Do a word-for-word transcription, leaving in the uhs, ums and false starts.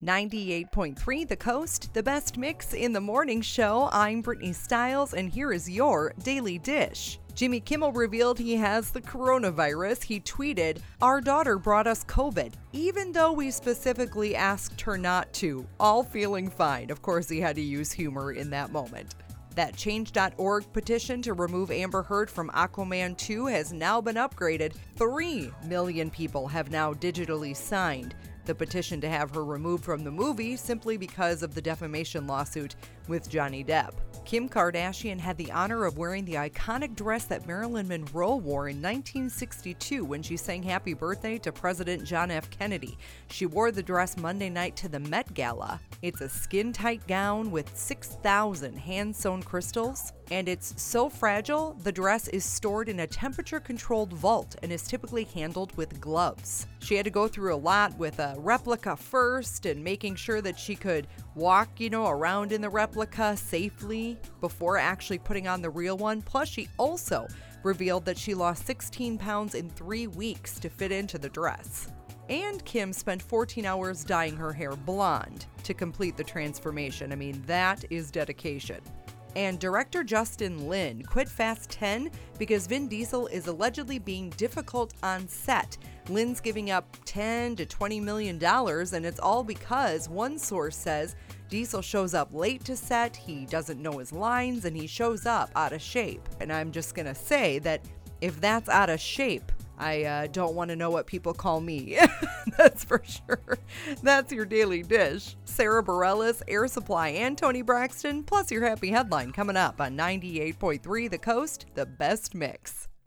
ninety-eight point three The Coast, the best mix in the morning show. I'm Brittany Stiles, and here is your Daily Dish. Jimmy Kimmel revealed he has the coronavirus. He tweeted, "Our daughter brought us COVID, even though we specifically asked her not to. All feeling fine." Of course, he had to use humor in that moment. That change dot org petition to remove Amber Heard from Aquaman two has now been upgraded. Three million people have now digitally signed the petition to have her removed from the movie simply because of the defamation lawsuit with Johnny Depp. Kim Kardashian had the honor of wearing the iconic dress that Marilyn Monroe wore in nineteen sixty-two when she sang Happy Birthday to President John F. Kennedy. She wore the dress Monday night to the Met Gala. It's a skin-tight gown with six thousand hand-sewn crystals, and it's so fragile, the dress is stored in a temperature-controlled vault and is typically handled with gloves. She had to go through a lot with a replica first and making sure that she could walk, you know, around in the replica safely before actually putting on the real one. Plus, she also revealed that she lost sixteen pounds in three weeks to fit into the dress. And Kim spent fourteen hours dyeing her hair blonde to complete the transformation. I mean, that is dedication. And director Justin Lin quit Fast ten because Vin Diesel is allegedly being difficult on set. Lin's giving up ten to twenty million dollars, and it's all because one source says Diesel shows up late to set, he doesn't know his lines, and he shows up out of shape. And I'm just gonna say that if that's out of shape, I uh, don't want to know what people call me. That's for sure. That's your Daily Dish. Sarah Bareilles, Air Supply, and Toni Braxton, plus your happy headline coming up on ninety-eight point three The Coast, the best mix.